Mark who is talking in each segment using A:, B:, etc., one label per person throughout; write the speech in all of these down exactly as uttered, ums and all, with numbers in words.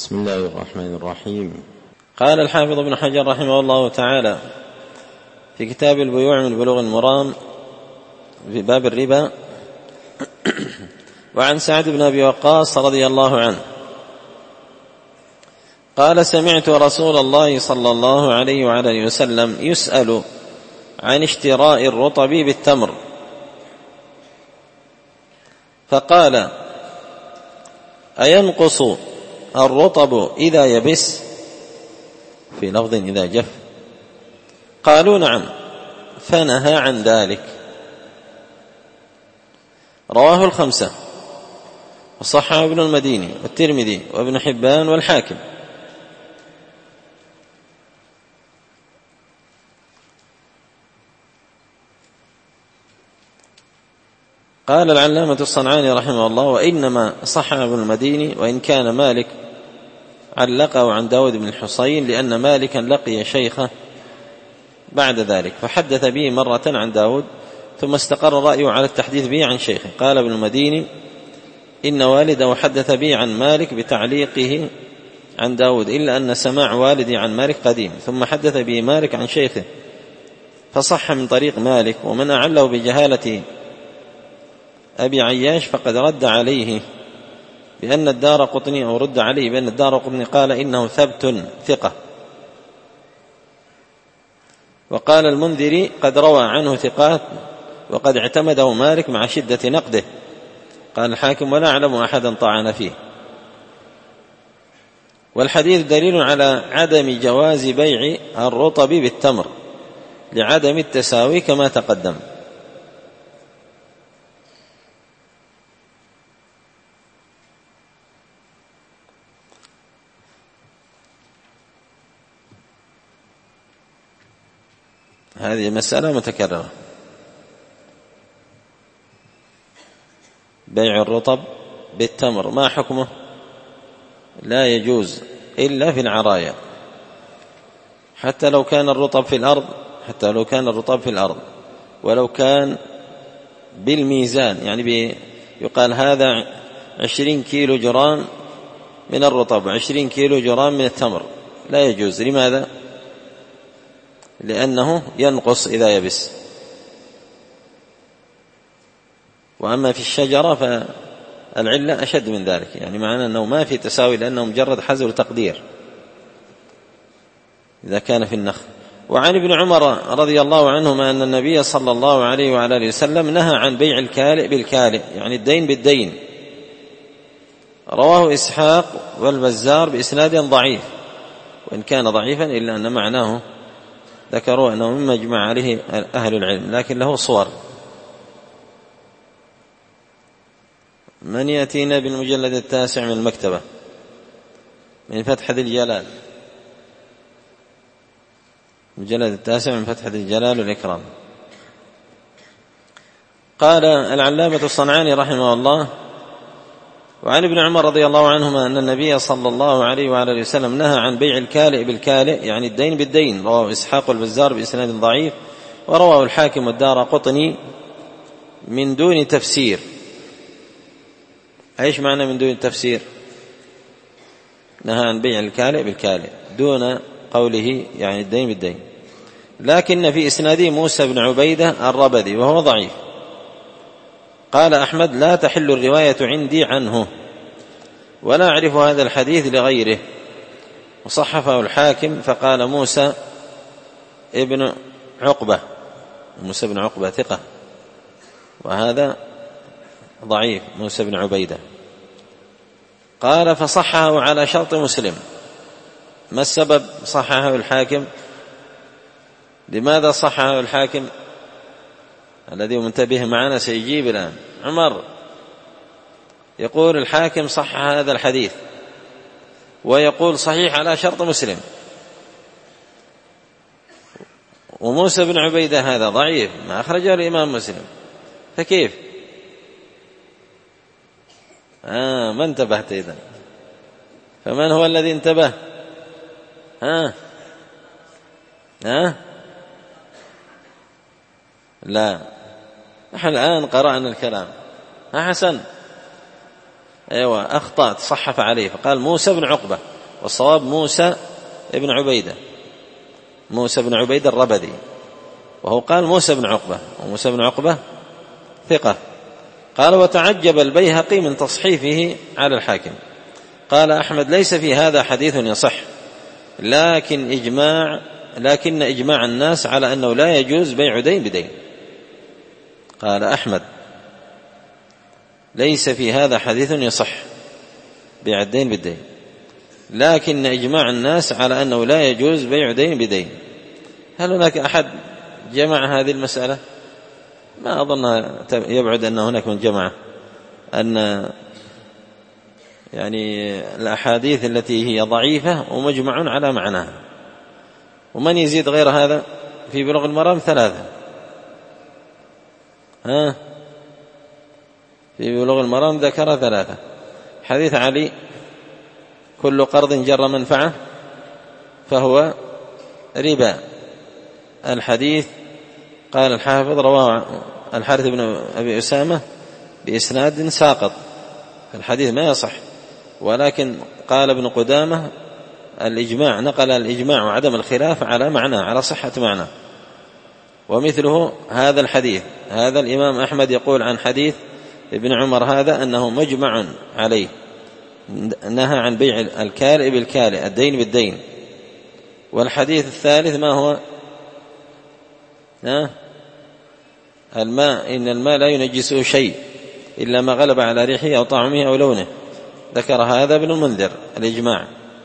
A: بسم الله الرحمن الرحيم.
B: قال الحافظ ابن حجر رحمه الله تعالى في كتاب البيوع من بلوغ المرام في باب الربا: وعن سعد بن أبي وقاص رضي الله عنه قال: سمعت رسول الله صلى الله عليه وعلى وسلم يسأل عن اشتراء الرطب بالتمر، فقال: أينقص الرطب إذا يبس؟ في لفظ إذا جف. قالوا: نعم، فنهى عن ذلك. رواه الخمسة وصححه ابن المديني والترمذي وابن حبان والحاكم. قال العلامة الصنعاني رحمه الله: وإنما صح ابن المديني، وإن كان مالك علقه عن داود بن الحصين، لأن مالكا لقي شيخه بعد ذلك فحدث به مرة عن داود، ثم استقر رأيه على التحديث به عن شيخه. قال ابن المديني: إن والده حدث به عن مالك بتعليقه عن داود، إلا أن سماع والدي عن مالك قديم، ثم حدث به مالك عن شيخه فصح من طريق مالك. ومن أعله بجهالة أبي عياش فقد رد عليه بأن الدارقطني أو رد عليه بأن الدارقطني قال إنه ثبت ثقة. وقال المنذري: قد روى عنه ثقات وقد اعتمده مالك مع شدة نقده. قال الحاكم: ولا أعلم أحدا طعن فيه. والحديث دليل على عدم جواز بيع الرطب بالتمر لعدم التساوي كما تقدم. هذه مسألة متكررة: بيع الرطب بالتمر ما حكمه؟ لا يجوز إلا في العرايا، حتى لو كان الرطب في الأرض حتى لو كان الرطب في الأرض ولو كان بالميزان، يعني يقال هذا عشرين كيلو جرام من الرطب وعشرين كيلو جرام من التمر، لا يجوز. لماذا؟ لأنه ينقص إذا يبس. وأما في الشجرة فالعلة أشد من ذلك، يعني معنى أنه ما في تساوي، لأنه مجرد حزر تقدير إذا كان في النخل. وعن ابن عمر رضي الله عنهما أن النبي صلى الله عليه وعلى آله وسلم نهى عن بيع الكالئ بالكالئ، يعني الدين بالدين. رواه إسحاق والبزار بإسناد ضعيف، وإن كان ضعيفا إلا أن معناه ذكروا أنه مما اجمع عليه أهل العلم، لكن له صور. من يأتينا بالمجلد التاسع من المكتبة من فتح ذي الجلال، المجلد التاسع من فتح ذي الجلال والإكرام. قال العلامة الصنعاني رحمه الله: وعن ابن عمر رضي الله عنهما أن النبي صلى الله عليه وعلى وسلم نهى عن بيع الكالئ بالكالئ، يعني الدين بالدين. رواه إسحاق والبزار بإسناد ضعيف، ورواه الحاكم والدارقطني من دون تفسير. ايش معنى من دون تفسير؟ نهى عن بيع الكالئ بالكالئ دون قوله يعني الدين بالدين. لكن في إسناده موسى بن عبيدة الربذي وهو ضعيف. قال أحمد: لا تحل الرواية عندي عنه، ولا أعرف هذا الحديث لغيره. وصحفه الحاكم فقال موسى ابن عقبة، موسى بن عقبة ثقة، وهذا ضعيف موسى بن عبيدة. قال: فصحه على شرط مسلم. ما السبب صححه الحاكم؟ لماذا صححه الحاكم؟ الذي منتبه معنا سيجيب الآن. عمر يقول الحاكم صح هذا الحديث، ويقول صحيح على شرط مسلم، وموسى بن عبيدة هذا ضعيف ما أخرجه الإمام مسلم، فكيف؟ آه ما انتبهت إذن. فمن هو الذي انتبه؟ ها ها لا، نحن الآن قرأنا الكلام. ها حسن، أيوة أخطأت، صحف عليه فقال موسى بن عقبة، والصواب موسى بن عبيدة، موسى بن عبيدة الربدي، وهو قال موسى بن عقبة، وموسى بن عقبة ثقة. قال وتعجب البيهقي من تصحيفه على الحاكم. قال أحمد ليس في هذا حديث يصح، لكن إجماع لكن إجماع الناس على أنه لا يجوز بيع دين بدين. قال أحمد ليس في هذا حديث يصح بيع الدين بالدين، لكن إجماع الناس على أنه لا يجوز بيع دين بدين. هل هناك أحد جمع هذه المسألة؟ ما أظن يبعد أن هناك من جمع أن يعني الأحاديث التي هي ضعيفة ومجمع على معناها. ومن يزيد غير هذا في بلوغ المرام ثلاثة، ها في بلوغ المرام ذكر ثلاثة. حديث علي كل قرض جر منفعة فهو ربا. الحديث قال الحافظ رواه الحارث بن أبي أسامة بإسناد ساقط، الحديث ما يصح، ولكن قال ابن قدامة الإجماع، نقل الإجماع وعدم الخلاف على معنى، على صحة معنى. ومثله هذا الحديث، هذا الإمام أحمد يقول عن حديث ابن عمر هذا أنه مجمع عليه، نهى عن بيع الكالئ بالكالئ، الدين بالدين. والحديث الثالث ما هو؟ ها؟ الماء إن الماء لا ينجسه شيء إلا ما غلب على ريحه أو طعمه أو لونه، ذكر هذا ابن المنذر الإجماع.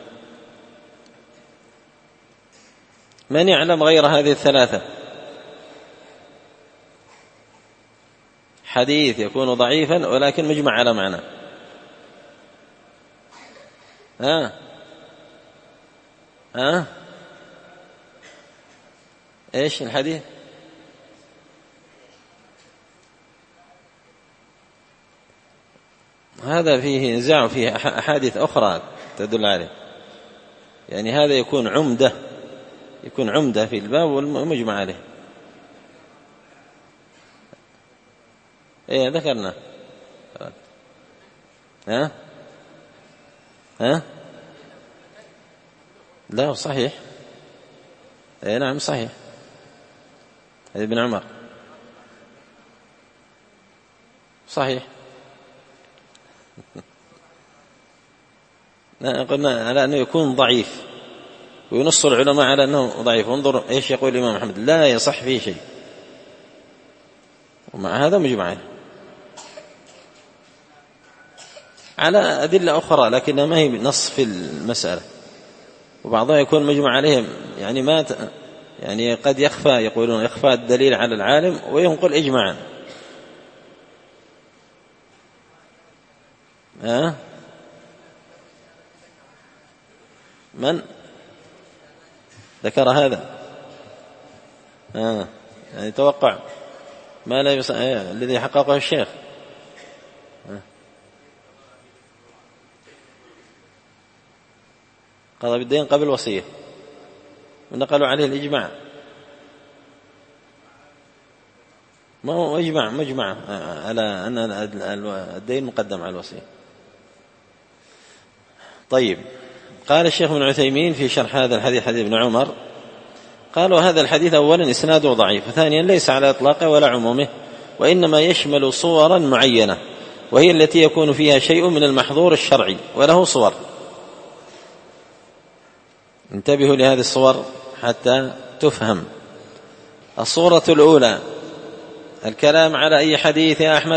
B: من يعلم غير هذه الثلاثة حديث يكون ضعيفا ولكن مجمع على معنى؟ ها ها ايش الحديث؟ هذا فيه نزاع، فيه أحاديث أخرى تدل عليه، يعني هذا يكون عمدة، يكون عمدة في الباب والمجمع عليه. ايه ذكرنا. ها ها لا صحيح، ايه نعم صحيح، هذا ابن عمر صحيح. قلنا على أنه يكون ضعيف، وينص العلماء على أنه ضعيف. انظر إيش يقول الإمام أحمد: لا يصح فيه شيء، ومع هذا مجمع على أدلة أخرى لكنها ما هي نص في المسألة، وبعضها يكون مجمع عليهم، يعني ما يعني قد يخفى، يقولون يخفى الدليل على العالم وينقل إجماعا. ها من ذكر هذا؟ آه. يعني توقع ما لا يص... آه. الذي حققه الشيخ. آه. قضى بالدين قبل وصية ونقلوا عليه الإجماع. ما هو إجماع مجمع على أن الدين مقدم على الوصية. طيب، قال الشيخ ابن عثيمين في شرح هذا الحديث، حديث ابن عمر، قال: وهذا الحديث أولا إسناده ضعيف، وثانيا ليس على إطلاقه ولا عمومه، وإنما يشمل صورا معينة، وهي التي يكون فيها شيء من المحظور الشرعي، وله صور. انتبهوا لهذه الصور حتى تفهم. الصورة الأولى الكلام على أي حديث يا أحمد؟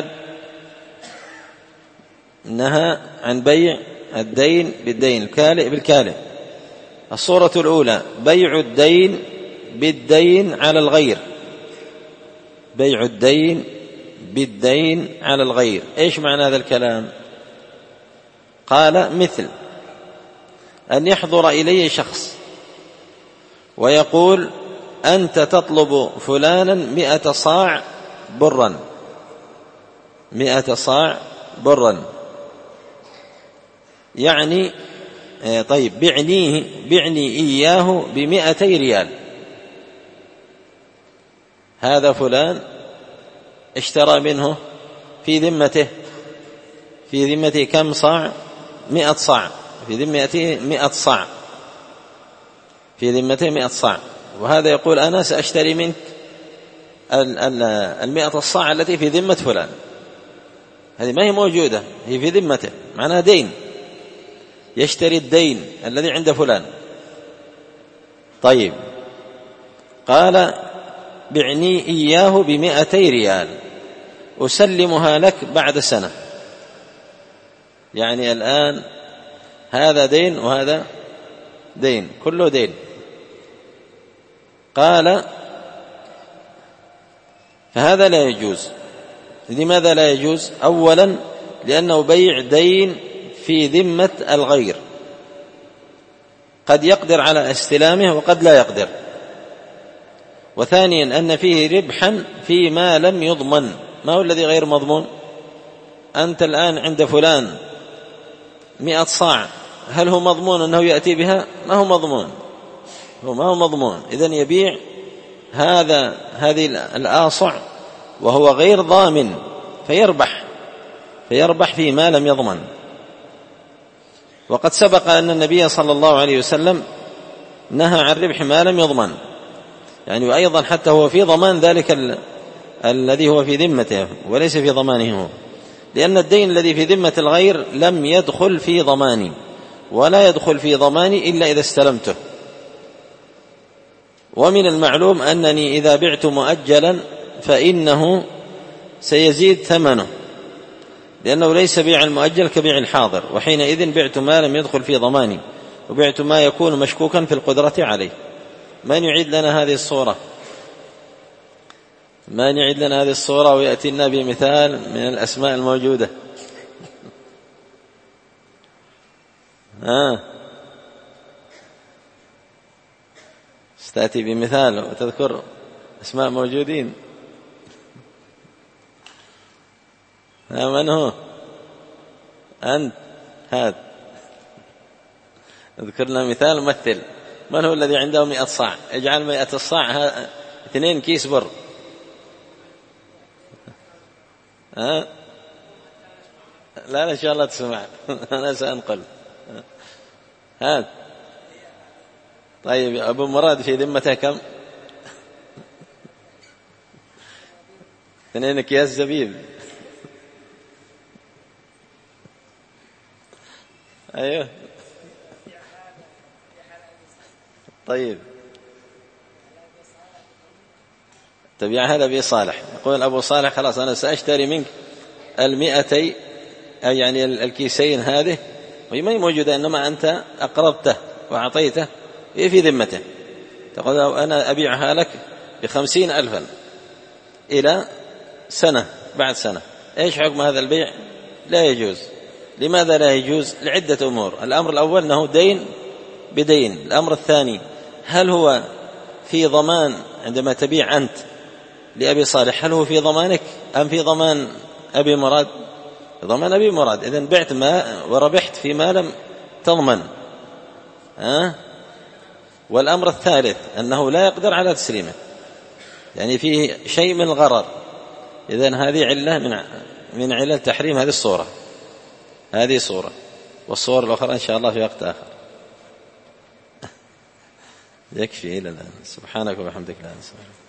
B: نهى عن بيع الدين بالدين، الكالئ بالكالئ. الصورة الأولى بيع الدين بالدين على الغير، بيع الدين بالدين على الغير. إيش معنى هذا الكلام؟ قال: مثل أن يحضر إلي شخص ويقول: أنت تطلب فلانا مئة صاع برا، مئة صاع برا، يعني طيب بعنيه بعني إياه بمئتي ريال. هذا فلان اشترى منه في ذمته في ذمته كم صاع؟ مئة صاع، في ذمته مئة صاع، في ذمته مئة صاع، وهذا يقول أنا سأشتري منك المئة الصاع التي في ذمة فلان، هذه ما هي موجودة، هي في ذمته، معناها دين، يشتري الدين الذي عند فلان. طيب، قال بعني إياه بمئتي ريال أسلمها لك بعد سنة. يعني الآن هذا دين وهذا دين، كله دين. قال فهذا لا يجوز. لماذا لا يجوز؟ أولا لأنه بيع دين في ذمة الغير، قد يقدر على استلامه وقد لا يقدر. وثانيا أن فيه ربحا فيما لم يضمن. ما هو الذي غير مضمون؟ أنت الآن عند فلان مئة صاع، هل هو مضمون أنه يأتي بها؟ ما هو مضمون، هو ما هو مضمون. إذن يبيع هذا هذه الآصع وهو غير ضامن، فيربح فيربح فيما لم يضمن. وقد سبق أن النبي صلى الله عليه وسلم نهى عن ربح ما لم يضمن، يعني وأيضا حتى هو في ضمان ذلك ال... الذي هو في ذمته وليس في ضمانه هو، لأن الدين الذي في ذمة الغير لم يدخل في ضماني، ولا يدخل في ضماني إلا إذا استلمته. ومن المعلوم أنني إذا بعت مؤجلا فإنه سيزيد ثمنه، لأنه ليس بيع المؤجل كبيع الحاضر، وحينئذ بعت ما لم يدخل في ضماني، وبعت ما يكون مشكوكا في القدرة عليه. من يعيد لنا هذه الصورة؟ من يعيد لنا هذه الصورة ويأتي لنا بمثال من الأسماء الموجودة؟ ها استأتي بمثال وتذكر أسماء موجودين. ها من هو؟ أنت هذا، اذكر لنا مثال مثل. من هو الذي عنده مئة صاع؟ اجعل مئة الصاع اثنين كيس بر. ها لا إن شاء الله تسمع أنا سأنقل. هذا طيب، أبو مراد في ذمته كم؟ اثنين أكياس زبيب. أيوه طيب، تبيع هذا أبي صالح. يقول أبو صالح خلاص أنا سأشتري منك المئتي، أي يعني الكيسين هذه، وما هي موجودة، إنما أنت أقرضته وأعطيته في ذمته. تقول أنا أبيعها لك بخمسين ألفا إلى سنة، بعد سنة. إيش حكم هذا البيع؟ لا يجوز. لماذا لا يجوز؟ لعدة أمور. الأمر الأول أنه دين بدين. الأمر الثاني هل هو في ضمان عندما تبيع أنت لأبي صالح، هل هو في ضمانك أم في ضمان أبي مراد؟ ضمان أبي مراد. إذن بعت ما وربحت فيما لم تضمن. أه؟ والأمر الثالث أنه لا يقدر على تسليمه، يعني فيه شيء من الغرر. إذن هذه علة من من علل تحريم هذه الصورة. هذه صورة، والصور الأخرى إن شاء الله في وقت آخر. يكفي إلى الآن. سبحانك وبحمدك لا إله إلا أنت.